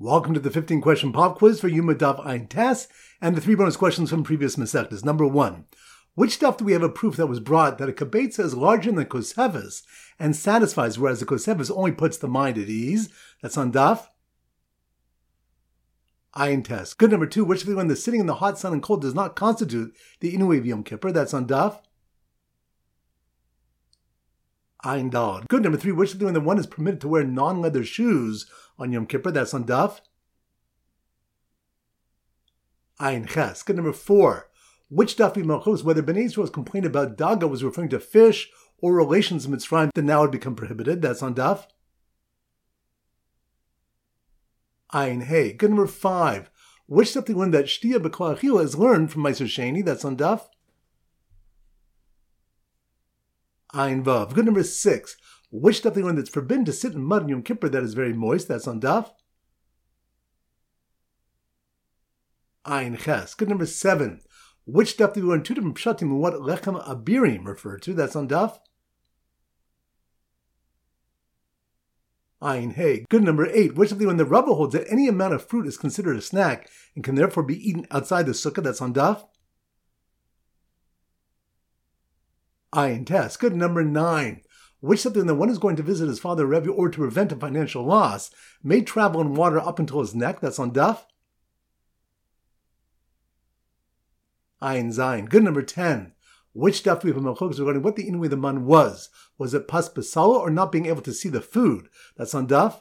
Welcome to the 15-question pop quiz for Yuma Daf Ayin Tes and the 3 bonus questions from previous Masechtas. Number 1. Which daf do we have a proof that was brought that a kibetza is larger than Kosefes and satisfies, whereas the Kosefes only puts the mind at ease? That's on daf Ayin Tes. Good. Number 2. Which of the one that's sitting in the hot sun and cold does not constitute the Inui of Yom Kippur? That's on daf Ayin Daled. Good. Number 3. Which of the one is permitted to wear non-leather shoes on Yom Kippur? That's on daf Ayin Ches. Good. Number 4. Which daf Malchus, whether Bnei Yisrael's complaint about daga was referring to fish or relations in Mitzrayim that now would become prohibited? That's on daf Ayin Hey. Good. Number 5. Which daf we learned that Shtia B'Kol Achila is learned from Meiser Sheni? That's on daf Ayin Vav. Good. Number 6. Which daf we learned that's forbidden to sit in mud in Yom Kippur that is very moist? That's on daf Ayin Ches. Good. Number 7. Which daf do we learn 2 different pshatim and what lechem abirim refer to? That's on daf Ayin Hey. Good. Number 8. Which daf do we learn the Rabbah holds that any amount of fruit is considered a snack and can therefore be eaten outside the sukkah? That's on daf Ayin Tes. Good. Number 9. Which daf do we learn that one is going to visit his father Rebbe or to prevent a financial loss may travel in water up until his neck? That's on daf Ayin Zayin. Good. Number 10. Which daf do we have a Malchus regarding what the Inui of the man was? Was it pas basala or not being able to see the food? That's on daf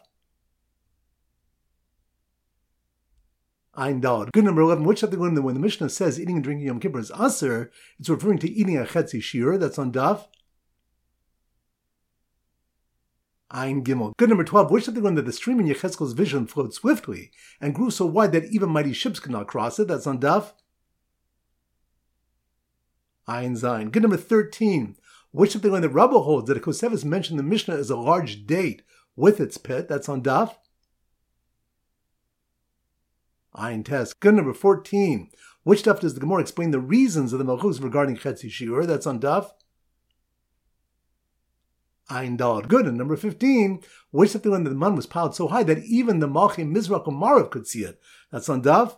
Ayin Daled. Good. Number 11. Which daf do we learn that when the Mishnah says eating and drinking Yom Kippur is aser, it's referring to eating a chetzi shir? That's on daf Ayin Gimel. Good. Number 12. Which daf do we learn that the stream in Yechezkel's vision flowed swiftly and grew so wide that even mighty ships could not cross it? That's on daf Ayin Zayin. Good. Number 13. Which daf they learn that Rabbah holds that a Kosefes mentioned the Mishnah as a large date with its pit? That's on daf Ayin Tes. Good. Number 14. Which daf does the Gemara explain the reasons of the Malchus regarding Chetzi Shiur? That's on daf Ayin Daled. Good. And number 15. Which daf they learn that the man was piled so high that even the Malchi Mizrach and Marav could see it? That's on daf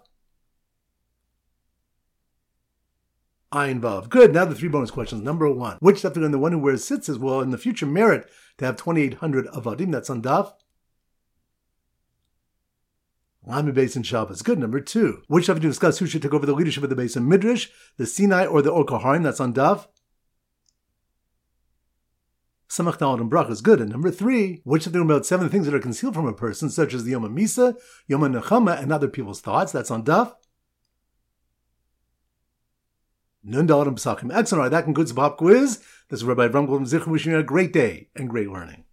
Ayin Vav. Good. Now the 3 bonus questions. Number 1. Which daf do we learn the one who wears tzitzis will in the future merit to have 2,800 avadim? That's on daf Lami Beis and Shabbos. Good. Number 2. Which daf do we discuss who should take over the leadership of the Beis and Midrash, the Sinai or the Or Koharim? That's on daf Samach Daled and Brachas. Good. And number 3. Which daf do we learn about 7 things that are concealed from a person, such as the Yom HaMisa, Yom HaNechama, and other people's thoughts? That's on daf Nun Daled and Pesachim. Excellent. All right, that concludes the pop quiz. This is Rabbi Avram Goldman Zichron wishing you a great day and great learning.